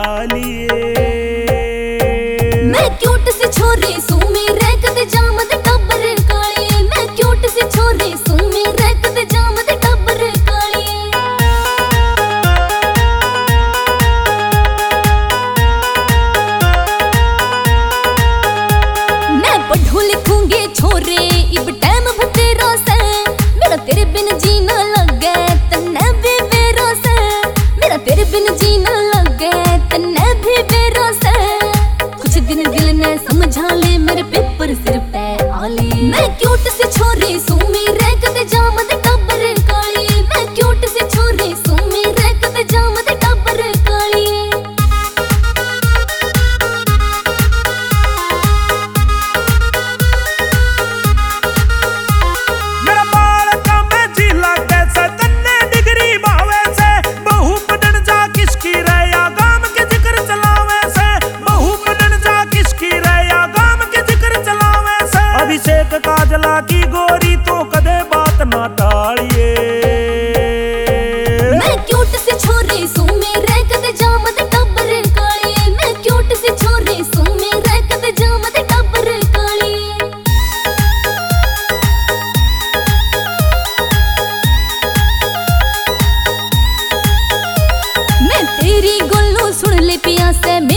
लिए। मैं क्यूट सी छोरी सू मेरे कदे जामद टब्बर काली। मैं क्यूट सी छोरी सू मेरे कदे जामद टब्बर काली। मैं पढ़ू लिखूंगी छोरे इब टाइम बतेरा से। मेरा तेरे बिन जीना लगे तन्ने भी बेरा से। मेरा तेरे बिन जीना लगे तन्ने भी बेरा से। कुछ दिन दिल ने समझा ले मेरे पेपर सिर पे आले। मैं क्यूट सी छोरी सू मेरे कदे जामद टब्बर काली। मैं क्यूट सी छोरी सू मेरे कदे जामद टब्बर काली। अभिषेक काजला की गोरी तो कदे बात ना टालिए। मैं क्यूट सी छोरी सू मेरे कदे जामद टब्बर काली। मैं क्यूट सी छोरी सू मेरे कदे जामद टब्बर काली। मैं तेरी गल्लू सुन ले पिया से।